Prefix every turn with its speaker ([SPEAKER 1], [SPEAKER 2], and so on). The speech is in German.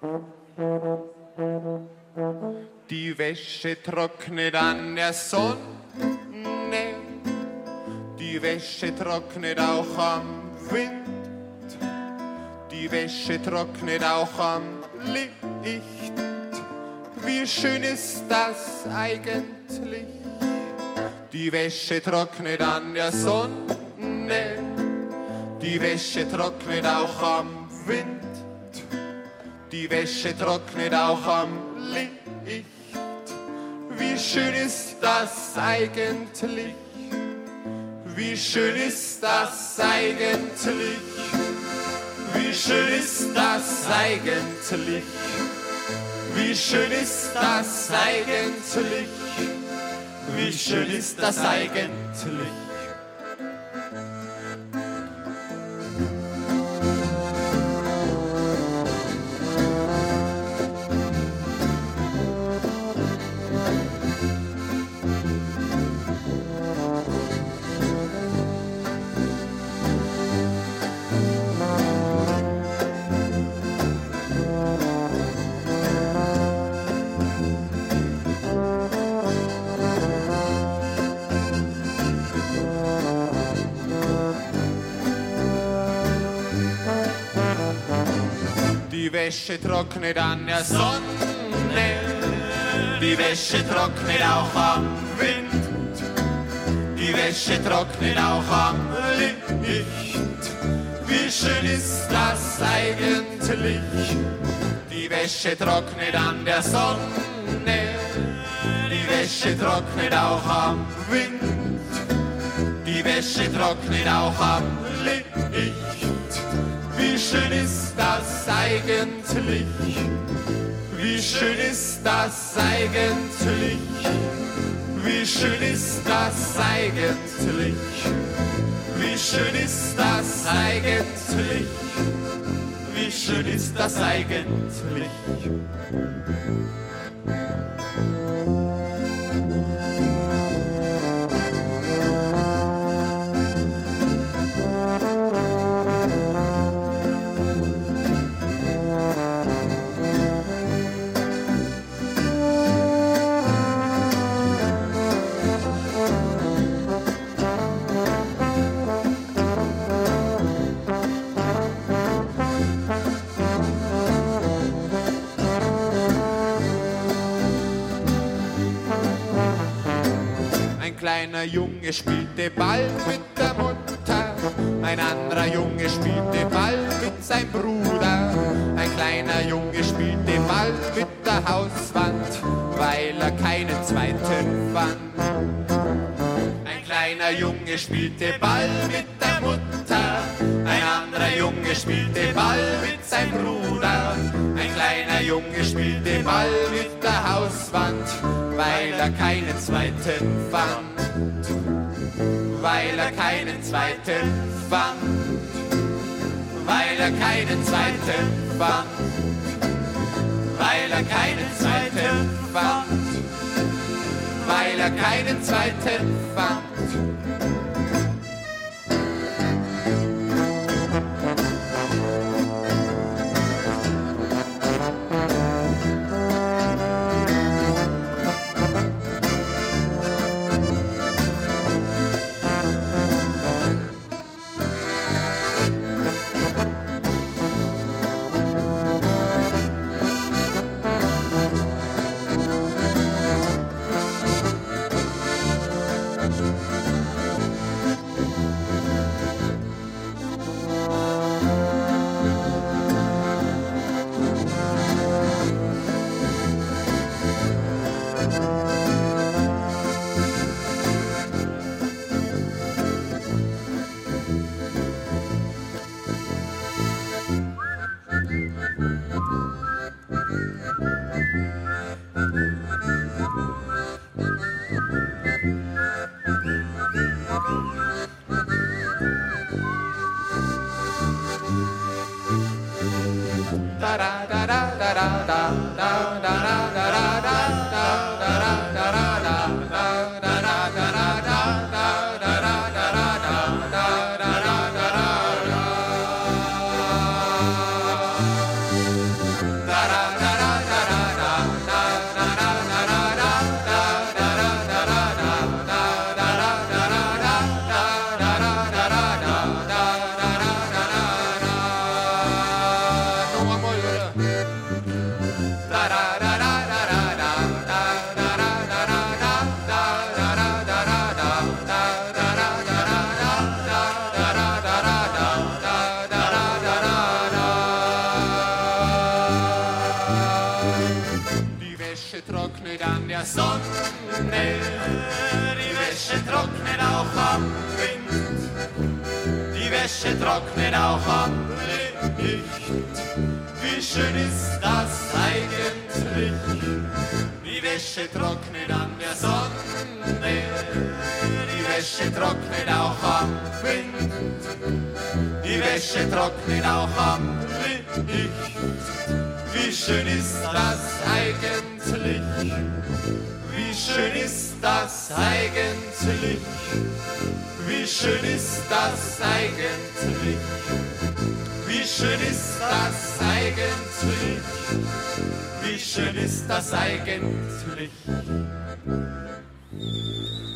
[SPEAKER 1] Die Wäsche trocknet an der Sonne, die Wäsche trocknet auch am Wind, die Wäsche trocknet auch am Licht. Wie schön ist das eigentlich? Die Wäsche trocknet an der Sonne, die Wäsche trocknet auch am Wind, die Wäsche trocknet auch am Licht. Wie schön ist das eigentlich? Wie schön ist das eigentlich? Wie schön ist das eigentlich? Wie schön ist das eigentlich? Wie schön ist das eigentlich? Die Wäsche trocknet an der Sonne, die Wäsche trocknet auch am Wind, die Wäsche trocknet auch am Licht. Wie schön ist das eigentlich? Die Wäsche trocknet an der Sonne, die Wäsche trocknet auch am Wind, die Wäsche trocknet auch am Licht. Wie schön ist das eigentlich? Wie schön ist das eigentlich? Wie schön ist das eigentlich? Wie schön ist das eigentlich? Wie schön ist das eigentlich? Ein kleiner Junge spielte Ball mit der Mutter, ein anderer Junge spielte Ball mit seinem Bruder. Ein kleiner Junge spielte Ball mit der Hauswand, weil er keinen zweiten fand. Ein kleiner Junge spielte Ball mit der Mutter, ein anderer Junge spielte Ball mit seinem Bruder. Ein kleiner Junge spielte Ball mit der Hauswand, weil er keinen zweiten fand, weil er keinen zweiten fand, weil er keinen zweiten fand, weil er keinen zweiten fand, weil er keinen zweiten fand. Da Wäsche trocknet an der Sonne, die Wäsche trocknet auch am Wind, die Wäsche trocknet auch am Licht. Wie schön ist das eigentlich? Die Wäsche trocknet an der Sonne, die Wäsche trocknet auch am Wind, die Wäsche trocknet auch am Licht. Wie schön ist das eigentlich? Wie schön ist das eigentlich? Wie schön ist das eigentlich? Wie schön ist das eigentlich? Wie schön ist das eigentlich?